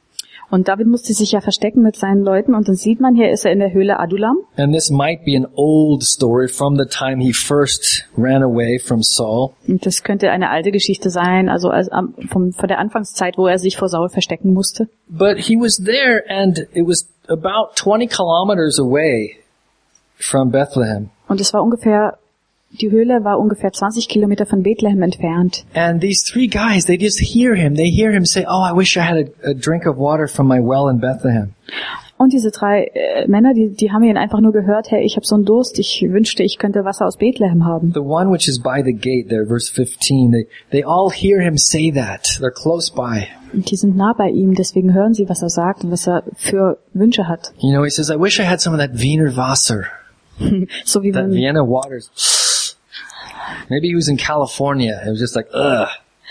Und David musste sich ja verstecken mit seinen Leuten und dann sieht man, hier ist er in der Höhle Adullam. And this might be an old story from the time he first ran away from Saul. Und das könnte eine alte Geschichte sein, also von der Anfangszeit, wo er sich vor Saul verstecken musste. But he was there and it was about 20 kilometers away from Bethlehem. Und die Höhle war ungefähr 20 Kilometer von Bethlehem entfernt. And these three guys, they just hear him. They hear him say, "Oh, I wish I had a drink of water from my well in Bethlehem." Und diese drei Männer, die haben ihn einfach nur gehört, hey, ich habe so einen Durst, ich wünschte, ich könnte Wasser aus Bethlehem haben. The one which is by the gate there, verse 15, they all hear him say that. They're close by. Und die sind nah bei ihm, deswegen hören sie, was er sagt und was er für Wünsche hat. You know, he says, "I wish I had some of that Wiener Wasser." So wie That man, Vienna waters. Maybe he was in California. It was just like, ugh.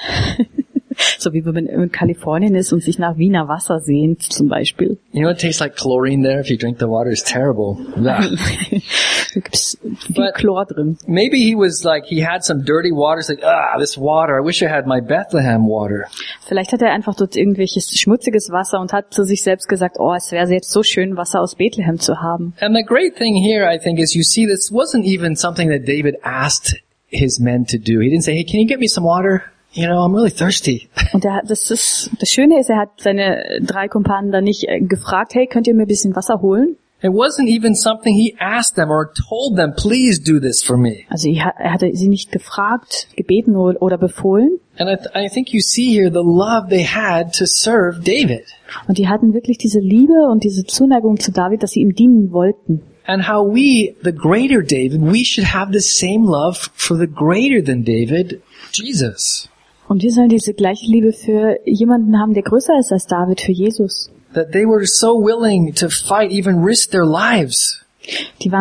so wie wenn man in Kalifornien ist und sich nach Wiener Wasser sehnt, zum Beispiel. You know, it tastes like chlorine there. If you drink the water, it's terrible. Da gibt's viel Chlor drin. Maybe he was like, he had some dirty water. It's like, this water. I wish I had my Bethlehem water. Vielleicht hat er einfach dort irgendwelches schmutziges Wasser und hat zu sich selbst gesagt, oh, es wäre jetzt so schön, Wasser aus Bethlehem zu haben. And the great thing here, I think, is you see this wasn't even something that David asked his men to do. He didn't say, "Hey, can you get me some water? You know, I'm really thirsty." Und das Schöne ist, er hat seine drei Kumpanen dann nicht gefragt, hey, könnt ihr mir ein bisschen Wasser holen? It wasn't even something he asked them or told them, "Please do this for me." Also er hatte sie nicht gefragt, gebeten oder befohlen. And I think you see here the love they had to serve David. Und die hatten wirklich diese Liebe und diese Zuneigung zu David, dass sie ihm dienen wollten. And how we, the greater David, we should have the same love for the greater than David, Jesus. Und wir sollen diese gleiche Liebe für jemanden haben, der größer ist als David, für Jesus. That they were so willing to fight, even risk their lives. Die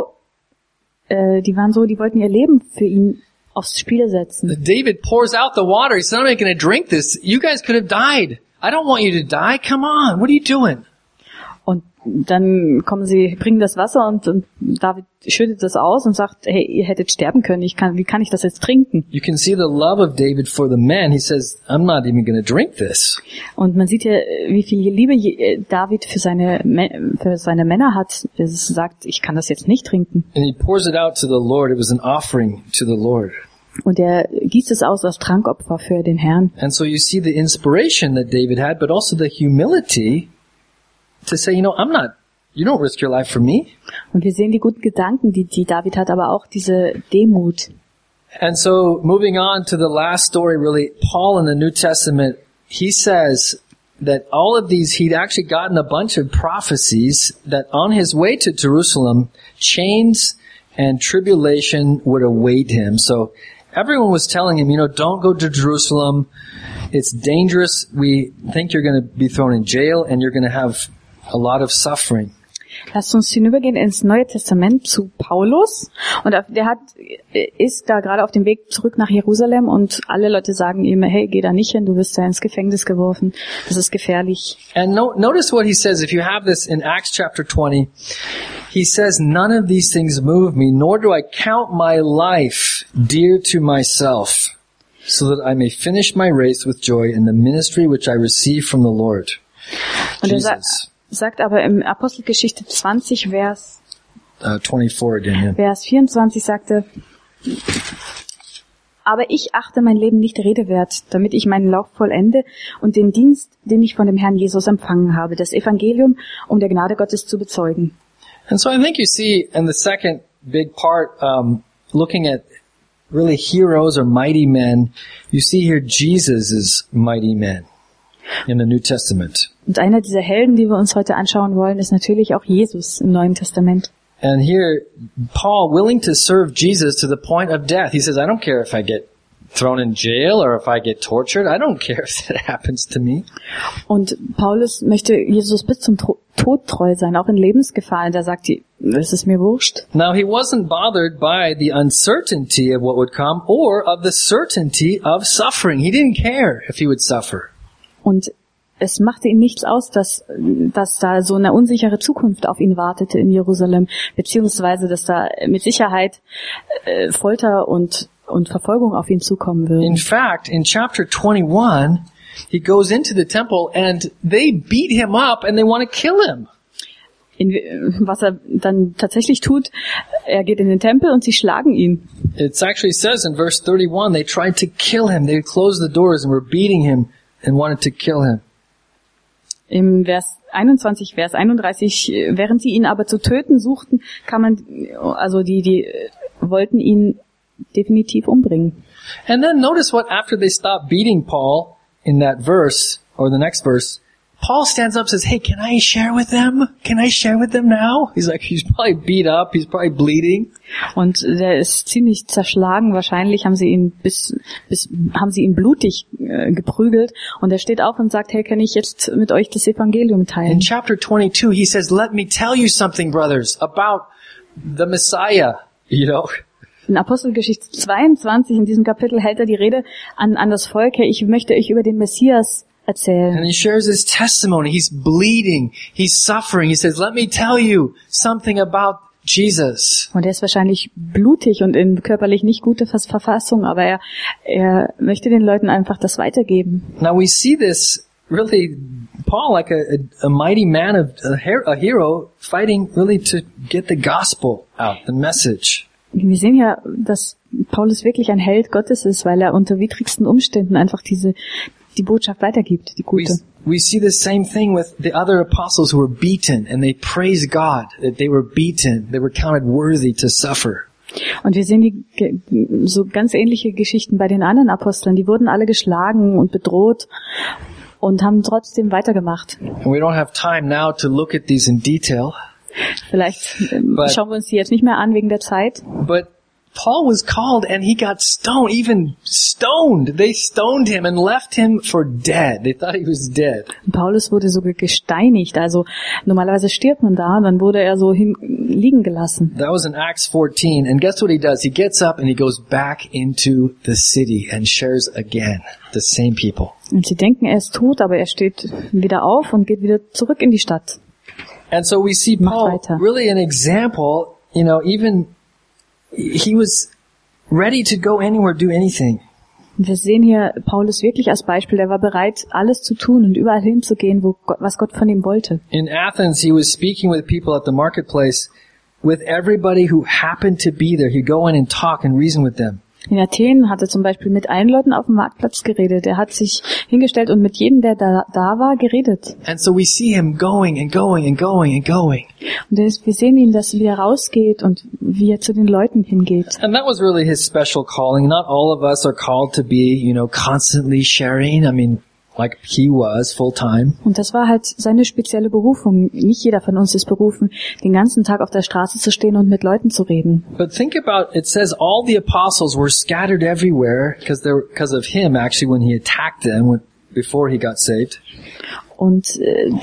wollten ihr Leben für ihn aufs Spiel setzen. That David pours out the water. He said, "I'm not going to drink this. You guys could have died. I don't want you to die. Come on. What are you doing?" Und dann bringen das Wasser und David schüttet das aus und sagt, hey, ihr hättet sterben können. Wie kann ich das jetzt trinken? You can see the love of David for the men. He says, "I'm not even going to drink this." Und man sieht ja, wie viel Liebe David für seine Männer hat. Er sagt, ich kann das jetzt nicht trinken. And he pours it out to the Lord. It was an offering to the Lord. Und er gießt es aus als Trankopfer für den Herrn. And so you see the inspiration that David had, but also the humility to say, you don't risk your life for me. Und wir sehen die guten Gedanken, die David hat, aber auch diese Demut. And so moving on to the last story, really, Paul in the New Testament, he says that all of these, he'd actually gotten a bunch of prophecies that on his way to Jerusalem, chains and tribulation would await him. So everyone was telling him, don't go to Jerusalem. It's dangerous. We think you're going to be thrown in jail and you're going to have a lot of suffering. Lasst uns hinübergehen ins Neue Testament zu Paulus. Und der ist da gerade auf dem Weg zurück nach Jerusalem und alle Leute sagen ihm, hey, geh da nicht hin, du wirst da ins Gefängnis geworfen. Das ist gefährlich. And notice what he says. If you have this in Acts chapter 20, he says, "None of these things move me, nor do I count my life dear to myself, so that I may finish my race with joy in the ministry which I receive from the Lord." Und er sagt aber im Apostelgeschichte 20, Vers 24 again, yeah. Vers 24 sagte, aber ich achte mein Leben nicht Rede wert, damit ich meinen Lauf vollende und den Dienst, den ich von dem Herrn Jesus empfangen habe, das Evangelium, um der Gnade Gottes zu bezeugen. And so I think you see in the second big part, looking at really heroes or mighty men, you see here Jesus' mighty men in the New Testament. Und einer dieser Helden, die wir uns heute anschauen wollen, ist natürlich auch Jesus im Neuen Testament. And here, Paul, willing to serve Jesus to the point of death. He says, "I don't care if I get thrown in jail or if I get tortured. I don't care if that happens to me." Und Paulus möchte Jesus bis zum Tod treu sein, auch in Lebensgefahr. Und er sagt, das ist mir wurscht. Now, he wasn't bothered by the uncertainty of what would come or of the certainty of suffering. He didn't care if he would suffer. Und es machte ihm nichts aus, dass da so eine unsichere Zukunft auf ihn wartete in Jerusalem, beziehungsweise dass da mit Sicherheit Folter und Verfolgung auf ihn zukommen würde. In fact, in chapter 21, he goes into the temple and they beat him up and they want to kill him. Was er dann tatsächlich tut, er geht in den Tempel und sie schlagen ihn. It actually says in verse 31, they tried to kill him. They closed the doors and were beating him and wanted to kill him. Im Vers 31, Vers 31, während sie ihn aber zu töten suchten, die wollten ihn definitiv umbringen. And then notice what after they stopped beating Paul in that verse, or the next verse, Paul stands up and says, hey, can I share with them? Can I share with them now? He's probably beat up, he's probably bleeding. Und der ist ziemlich zerschlagen, wahrscheinlich haben sie ihn blutig geprügelt. Und er steht auf und sagt, hey, kann ich jetzt mit euch das Evangelium teilen? In chapter 22, he says, let me tell you something, brothers, about the Messiah, you know. In Apostelgeschichte 22, in diesem Kapitel, hält er die Rede an das Volk, hey, ich möchte euch über den Messias erzählen. And he shares his testimony. He's bleeding. He's suffering. He says, let me tell you something about Jesus. Und er ist wahrscheinlich blutig und in körperlich nicht gute Verfassung, aber er möchte den Leuten einfach das weitergeben. Now we see this really, Paul like a mighty man, a hero, fighting really to get the gospel out, the message. Wir sehen ja, dass Paulus wirklich ein Held Gottes ist, weil er unter widrigsten Umständen einfach die Botschaft weitergibt, die gute. We see the same thing with the other apostles who were beaten and they praise God that they were beaten. They were counted worthy to suffer. Und wir sehen so ganz ähnliche Geschichten bei den anderen Aposteln. Die wurden alle geschlagen und bedroht und haben trotzdem weitergemacht. And we don't have time now to look at these in detail. Vielleicht schauen wir uns die jetzt nicht mehr an wegen der Zeit. But Paul was called and he got stoned, even stoned. They stoned him and left him for dead. They thought he was dead. Paulus wurde sogar gesteinigt. Also normalerweise stirbt man da, dann wurde er so liegen gelassen. That was in Acts 14. And guess what he does? He gets up and he goes back into the city and shares again the same people. Und sie denken, er ist tot, aber er steht wieder auf und geht wieder zurück in die Stadt. And so we see Paul really an example, you know, even he was ready to go anywhere, do anything. Und wir sehen hier Paulus wirklich als Beispiel. Er war bereit, alles zu tun und überall hinzugehen, was Gott von ihm wollte. In Athens, he was speaking with people at the marketplace, with everybody who happened to be there. He'd go in and talk and reason with them. In Athen hat er zum Beispiel mit allen Leuten auf dem Marktplatz geredet. Er hat sich hingestellt und mit jedem, der da war, geredet. And so we see him going and going and going and going. Und wir sehen ihn, dass er rausgeht und wie er zu den Leuten hingeht. And that was really his special calling. Not all of us are called to be, you know, constantly sharing. I mean, like he was full time. Und das war halt seine spezielle Berufung. Nicht jeder von uns ist berufen, den ganzen Tag auf der Straße zu stehen und mit Leuten zu reden. But think about, it says all the apostles were scattered everywhere because of him actually when he attacked them before he got saved. Und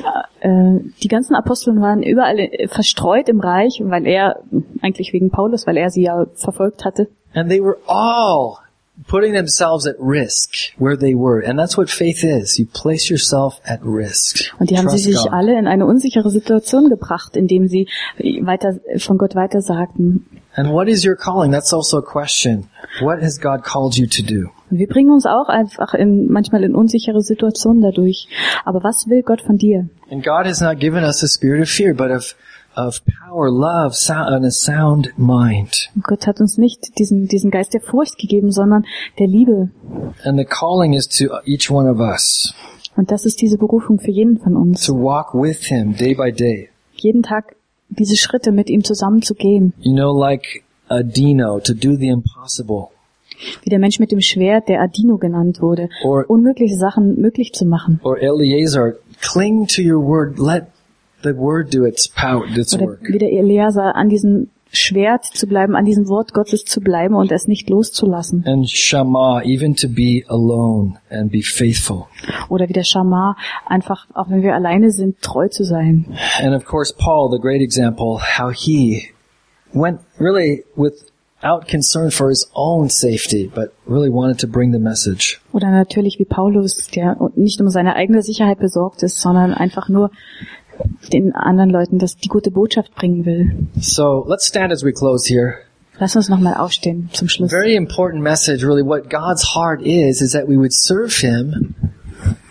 die ganzen Apostel waren überall verstreut im Reich, weil er, eigentlich wegen Paulus, weil er sie ja verfolgt hatte. And they were all putting themselves at risk where they were. And that's what faith is. You place yourself at risk. Und die haben sie sich alle in eine unsichere Situation gebracht, indem sie von Gott weiter sagten. And what is your calling? That's also a question. What has God called you to do? Und wir bringen uns auch einfach manchmal in unsichere Situationen dadurch. Aber was will Gott von dir? And God has not given us a spirit of fear, but of power, love, and a sound mind. Gott hat uns nicht diesen Geist der Furcht gegeben, sondern der Liebe. And the calling is to each one of us. Und das ist diese Berufung für jeden von uns. To walk with Him day by day. Jeden Tag diese Schritte mit ihm zusammen zu gehen. You know, like Adino, to do the impossible. Wie der Mensch mit dem Schwert, der Adino genannt wurde, unmögliche Sachen möglich zu machen. Or Eleazar, cling to your word, let the word do its power, its work. Oder wie der Eleazar, an diesem Schwert zu bleiben, an diesem Wort Gottes zu bleiben und es nicht loszulassen. And Shammah, even to be alone and be faithful. Oder wie der Shammah, einfach, auch wenn wir alleine sind, treu zu sein. And of course Paul, the great example, how he went really without concern for his own safety, but really wanted to bring the message. Oder natürlich wie Paulus, der nicht um seine eigene Sicherheit besorgt ist, sondern einfach nur den anderen Leuten die gute Botschaft bringen will. So let's stand as we close here. Lass uns nochmal aufstehen zum Schluss. Very important message, really. What God's heart is that we would serve Him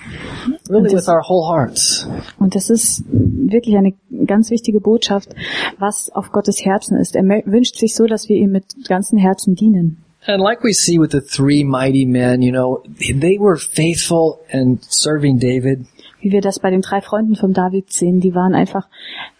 really with our whole hearts. Und das ist wirklich eine ganz wichtige Botschaft, was auf Gottes Herzen ist. Er wünscht sich so, dass wir ihm mit ganzem Herzen dienen. And like we see with the three mighty men, they were faithful and serving David. Wie wir das bei den 3 Freunden von David sehen, die waren einfach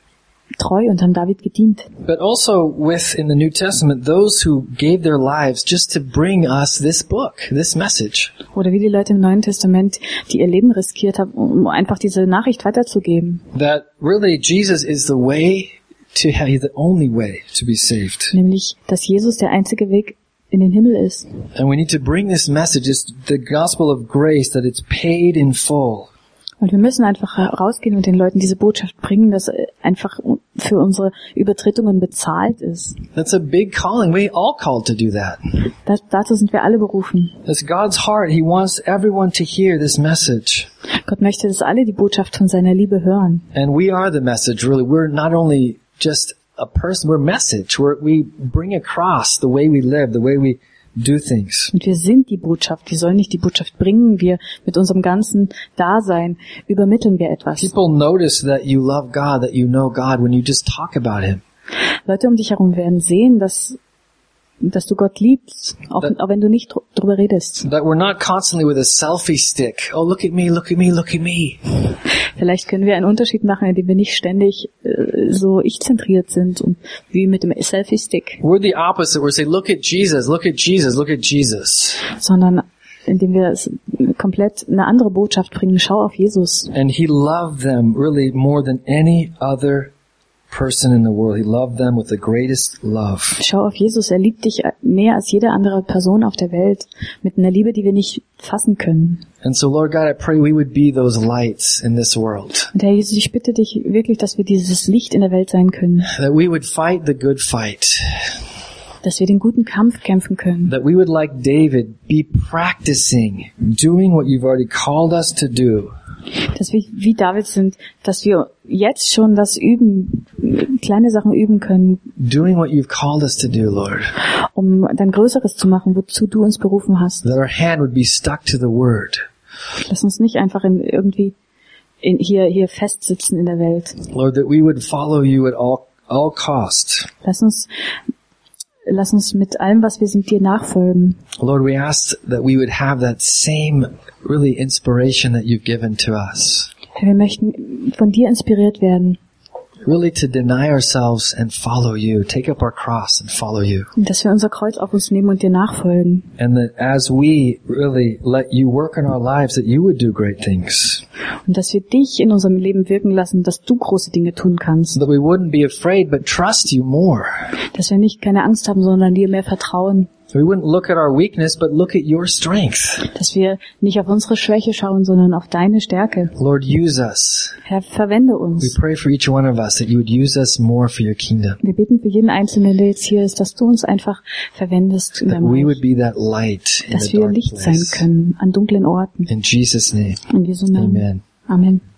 treu und haben David gedient. But also in the New Testament, those who gave their lives just to bring us this book, this message. Oder wie die Leute im Neuen Testament, die ihr Leben riskiert haben, um einfach diese Nachricht weiterzugeben. That really Jesus is the way to have, the only way to be saved. Nämlich, dass Jesus der einzige Weg in den Himmel ist. And we need to bring this message, it's the gospel of grace, that it's paid in full. Und wir müssen einfach rausgehen und den Leuten diese Botschaft bringen, dass einfach für unsere Übertretungen bezahlt ist. That's a big calling. We all called to do that. Dazu sind wir alle berufen. It's God's heart. He wants everyone to hear this message. Gott möchte, dass alle die Botschaft von seiner Liebe hören. And we are the message, really. We're not only just a person, we're message. We bring across the way we live, the way we do things. Und wir sind die Botschaft. Wir sollen nicht die Botschaft bringen. Wir mit unserem ganzen Dasein übermitteln wir etwas. People notice that you love God, that you know God when you just talk about Him. Leute um dich herum werden sehen, dass du Gott liebst, auch wenn du nicht drüber redest. That we're not constantly with a selfie stick. Oh, look at me, look at me, look at me. Vielleicht können wir einen Unterschied machen, indem wir nicht ständig so ich-zentriert sind und wie mit dem Selfie-Stick. We're the opposite. We're saying, look at Jesus, look at Jesus, look at Jesus. Sondern indem wir komplett eine andere Botschaft bringen. Schau auf Jesus. And He loved them really more than any other person in the world. He loved them with the greatest love. Schau auf Jesus. Er liebt dich mehr als jede andere Person auf der Welt. Mit einer Liebe, die wir nicht fassen können. And so, Lord God, I pray we would be those lights in this world. Und Herr Jesus, ich bitte dich wirklich, dass wir dieses Licht in der Welt sein können. That we would fight the good fight. Dass wir den guten Kampf kämpfen können. That we would, like David, be practicing, doing what you've already called us to do. Dass wir wie David sind, dass wir jetzt schon das üben, kleine Sachen üben können. Doing what you've called us to do, Lord. Um dann Größeres zu machen, wozu du uns berufen hast. That our hand would be stuck to the word. Lass uns nicht einfach hier festsitzen in der Welt. Lord, that we would follow you at all cost. Lass uns mit allem, was wir sind, dir nachfolgen. Lord, we ask that we would have that same really inspiration that you've given to us. Wir möchten von dir inspiriert werden. Really to deny ourselves and follow you. Take up our cross and follow you. Und dass wir unser Kreuz auf uns nehmen und dir nachfolgen. And that as we really let you work in our lives, that you would do great things. Und dass wir dich in unserem Leben wirken lassen, dass du große Dinge tun kannst. That we wouldn't be afraid, but trust you more. Dass wir nicht keine Angst haben, sondern dir mehr vertrauen. We wouldn't look at our weakness, but look at your strength. Dass wir nicht auf unsere Schwäche schauen, sondern auf deine Stärke. Lord, use us. Herr, verwende We uns. pray for each one of us that you would use us more for your kingdom. Wir bitten für jeden Einzelnen, der jetzt hier ist, dass du uns einfach verwendest in That deinem we Reich. would be that light in Dass the wir dark Licht sein place. können an dunklen Orten. In Jesus' name. In Jesu Namen. Amen. Amen.